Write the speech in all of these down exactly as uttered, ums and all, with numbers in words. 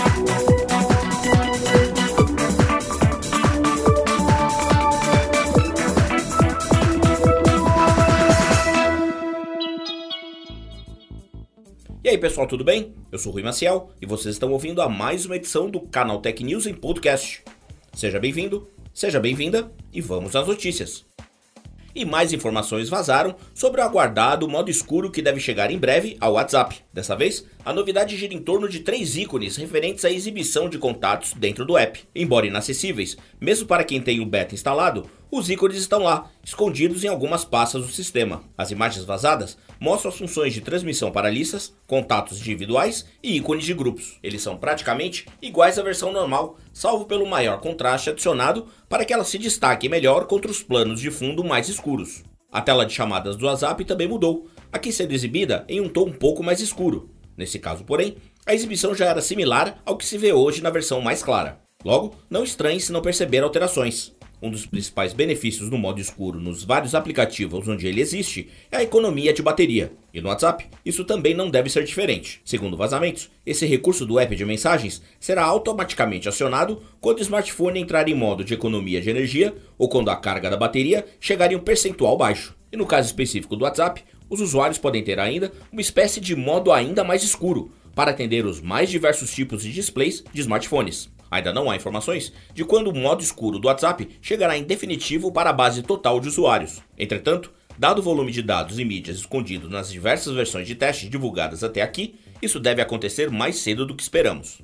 E aí pessoal, tudo bem? Eu sou Rui Maciel e vocês estão ouvindo a mais uma edição do Canal Tech News em podcast. Seja bem-vindo, seja bem-vinda e vamos às notícias. E mais informações vazaram sobre o aguardado modo escuro que deve chegar em breve ao WhatsApp. Dessa vez, a novidade gira em torno de três ícones referentes à exibição de contatos dentro do app. Embora inacessíveis, mesmo para quem tem o beta instalado, os ícones estão lá, escondidos em algumas pastas do sistema. As imagens vazadas mostram as funções de transmissão para listas, contatos individuais e ícones de grupos. Eles são praticamente iguais à versão normal, salvo pelo maior contraste adicionado para que ela se destaque melhor contra os planos de fundo mais escuros. A tela de chamadas do WhatsApp também mudou, aqui sendo exibida em um tom um pouco mais escuro. Nesse caso, porém, a exibição já era similar ao que se vê hoje na versão mais clara. Logo, não estranhe se não perceber alterações. Um dos principais benefícios do modo escuro nos vários aplicativos onde ele existe é a economia de bateria. E no WhatsApp, isso também não deve ser diferente. Segundo vazamentos, esse recurso do app de mensagens será automaticamente acionado quando o smartphone entrar em modo de economia de energia ou quando a carga da bateria chegar em um percentual baixo. E no caso específico do WhatsApp, os usuários podem ter ainda uma espécie de modo ainda mais escuro para atender os mais diversos tipos de displays de smartphones. Ainda não há informações de quando o modo escuro do WhatsApp chegará em definitivo para a base total de usuários. Entretanto, dado o volume de dados e mídias escondidos nas diversas versões de teste divulgadas até aqui, isso deve acontecer mais cedo do que esperamos.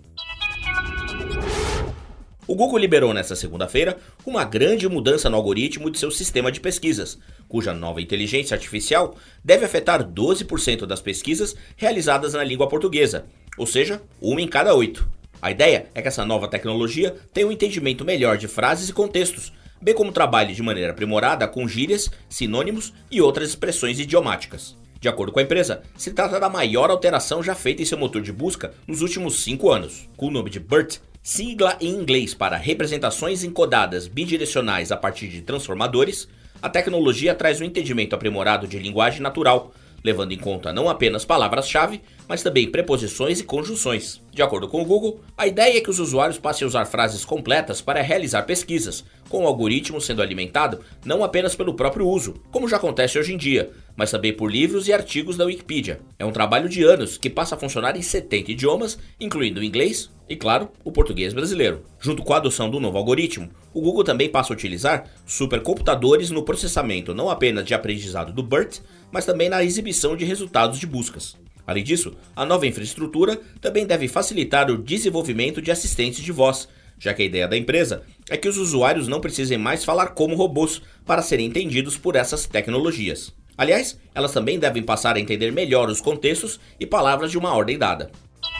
O Google liberou nesta segunda-feira uma grande mudança no algoritmo de seu sistema de pesquisas, cuja nova inteligência artificial deve afetar doze por cento das pesquisas realizadas na língua portuguesa, ou seja, uma em cada oito. A ideia é que essa nova tecnologia tenha um entendimento melhor de frases e contextos, bem como trabalhe de maneira aprimorada com gírias, sinônimos e outras expressões idiomáticas. De acordo com a empresa, se trata da maior alteração já feita em seu motor de busca nos últimos cinco anos. Com o nome de BERT, sigla em inglês para representações encodadas bidirecionais a partir de transformadores, a tecnologia traz um entendimento aprimorado de linguagem natural, levando em conta não apenas palavras-chave, mas também preposições e conjunções. De acordo com o Google, a ideia é que os usuários passem a usar frases completas para realizar pesquisas, com o algoritmo sendo alimentado não apenas pelo próprio uso, como já acontece hoje em dia, mas também por livros e artigos da Wikipedia. É um trabalho de anos que passa a funcionar em setenta idiomas, incluindo o inglês e, claro, o português brasileiro. Junto com a adoção do novo algoritmo, o Google também passa a utilizar supercomputadores no processamento não apenas de aprendizado do BERT, mas também na exibição de resultados de buscas. Além disso, a nova infraestrutura também deve facilitar o desenvolvimento de assistentes de voz, já que a ideia da empresa é que os usuários não precisem mais falar como robôs para serem entendidos por essas tecnologias. Aliás, elas também devem passar a entender melhor os contextos e palavras de uma ordem dada.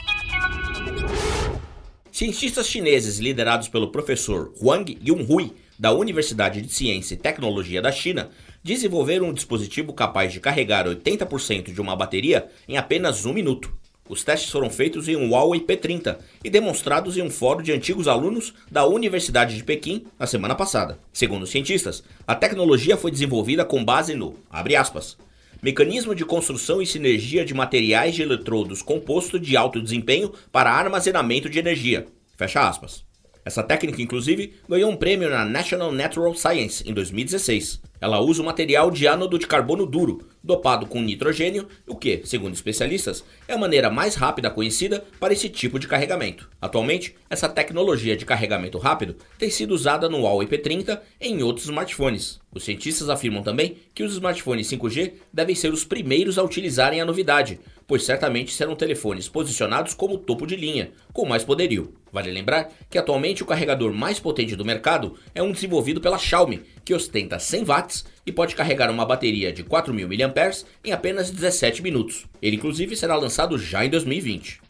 Cientistas chineses liderados pelo professor Huang Yunhui, da Universidade de Ciência e Tecnologia da China, desenvolveram um dispositivo capaz de carregar oitenta por cento de uma bateria em apenas um minuto. Os testes foram feitos em um Huawei P trinta e demonstrados em um fórum de antigos alunos da Universidade de Pequim na semana passada. Segundo os cientistas, a tecnologia foi desenvolvida com base no, abre aspas, mecanismo de construção e sinergia de materiais de eletrodos composto de alto desempenho para armazenamento de energia, fecha aspas. Essa técnica, inclusive, ganhou um prêmio na National Natural Science em dois mil e dezesseis. Ela usa o material de ánodo de carbono duro, dopado com nitrogênio, o que, segundo especialistas, é a maneira mais rápida conhecida para esse tipo de carregamento. Atualmente, essa tecnologia de carregamento rápido tem sido usada no Huawei P trinta e em outros smartphones. Os cientistas afirmam também que os smartphones cinco G devem ser os primeiros a utilizarem a novidade, pois certamente serão telefones posicionados como topo de linha, com mais poderio. Vale lembrar que atualmente o carregador mais potente do mercado é um desenvolvido pela Xiaomi, que ostenta cem watts e pode carregar uma bateria de quatro mil miliampères-hora em apenas dezessete minutos. Ele inclusive será lançado já em dois mil e vinte.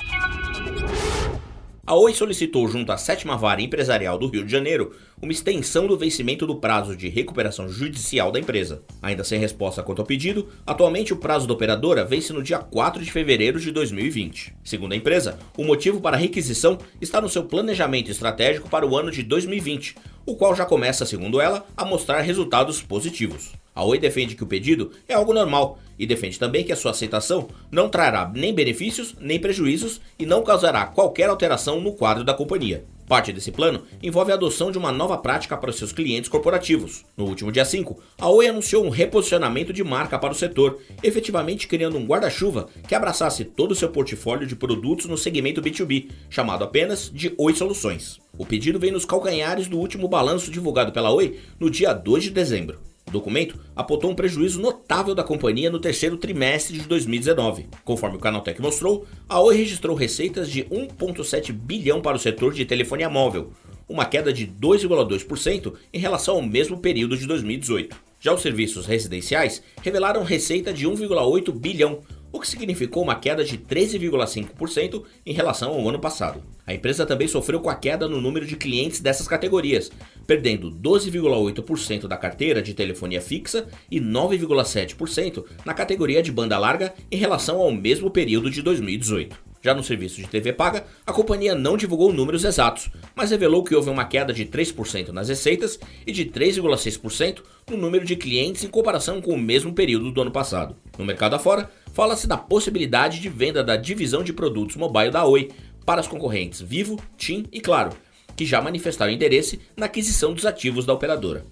A Oi solicitou junto à sétima Vara Empresarial do Rio de Janeiro uma extensão do vencimento do prazo de recuperação judicial da empresa. Ainda sem resposta quanto ao pedido, atualmente o prazo da operadora vence no dia quatro de fevereiro de dois mil e vinte. Segundo a empresa, o motivo para a requisição está no seu planejamento estratégico para o ano de dois mil e vinte, o qual já começa, segundo ela, a mostrar resultados positivos. A Oi defende que o pedido é algo normal e defende também que a sua aceitação não trará nem benefícios nem prejuízos e não causará qualquer alteração no quadro da companhia. Parte desse plano envolve a adoção de uma nova prática para os seus clientes corporativos. No último dia cinco, a Oi anunciou um reposicionamento de marca para o setor, efetivamente criando um guarda-chuva que abraçasse todo o seu portfólio de produtos no segmento B dois B, chamado apenas de Oi Soluções. O pedido vem nos calcanhares do último balanço divulgado pela Oi no dia dois de dezembro. O documento apontou um prejuízo notável da companhia no terceiro trimestre de dois mil e dezenove. Conforme o Canaltech mostrou, a Oi registrou receitas de um vírgula sete bilhão para o setor de telefonia móvel, uma queda de dois vírgula dois por cento em relação ao mesmo período de dois mil e dezoito. Já os serviços residenciais revelaram receita de um vírgula oito bilhão, o que significou uma queda de treze vírgula cinco por cento em relação ao ano passado. A empresa também sofreu com a queda no número de clientes dessas categorias, perdendo doze vírgula oito por cento da carteira de telefonia fixa e nove vírgula sete por cento na categoria de banda larga em relação ao mesmo período de dois mil e dezoito. Já no serviço de T V paga, a companhia não divulgou números exatos, mas revelou que houve uma queda de três por cento nas receitas e de três vírgula seis por cento no número de clientes em comparação com o mesmo período do ano passado. No mercado afora, fala-se da possibilidade de venda da divisão de produtos mobile da Oi para as concorrentes Vivo, TIM e Claro, que já manifestaram interesse na aquisição dos ativos da operadora.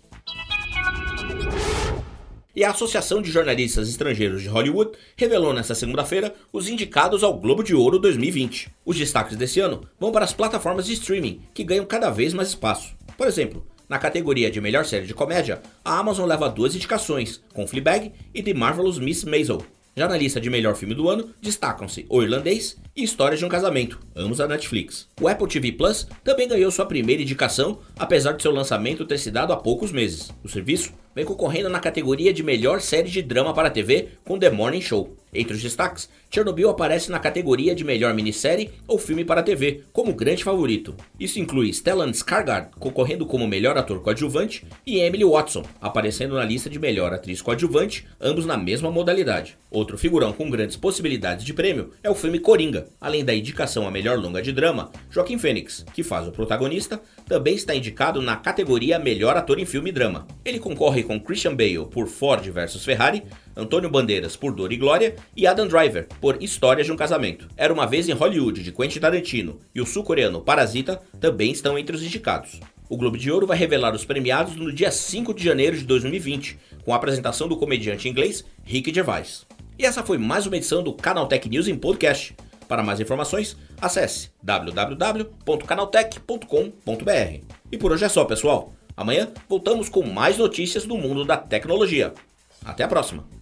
E a Associação de Jornalistas Estrangeiros de Hollywood revelou nesta segunda-feira os indicados ao Globo de Ouro dois mil e vinte. Os destaques desse ano vão para as plataformas de streaming, que ganham cada vez mais espaço. Por exemplo, na categoria de melhor série de comédia, a Amazon leva duas indicações, com Fleabag e The Marvelous Miss Maisel. Já na lista de melhor filme do ano, destacam-se O Irlandês e História de um Casamento, ambos da Netflix. O Apple T V Plus também ganhou sua primeira indicação, apesar de seu lançamento ter se dado há poucos meses. O serviço vem concorrendo na categoria de melhor série de drama para a T V com The Morning Show. Entre os destaques, Chernobyl aparece na categoria de melhor minissérie ou filme para a T V, como grande favorito. Isso inclui Stellan Skarsgård concorrendo como melhor ator coadjuvante e Emily Watson aparecendo na lista de melhor atriz coadjuvante, ambos na mesma modalidade. Outro figurão com grandes possibilidades de prêmio é o filme Coringa. Além da indicação a melhor longa de drama, Joaquin Phoenix, que faz o protagonista, também está indicado na categoria melhor ator em filme e drama. Ele concorre com Christian Bale por Ford versus Ferrari, Antônio Bandeiras por Dor e Glória e Adam Driver por História de um Casamento. Era uma Vez em Hollywood de Quentin Tarantino e o sul-coreano Parasita também estão entre os indicados. O Globo de Ouro vai revelar os premiados no dia cinco de janeiro de dois mil e vinte, com a apresentação do comediante inglês Ricky Gervais. E essa foi mais uma edição do Canaltech News em podcast. Para mais informações, acesse w w w ponto canaltech ponto com ponto b r. E por hoje é só, pessoal. Amanhã voltamos com mais notícias do mundo da tecnologia. Até a próxima!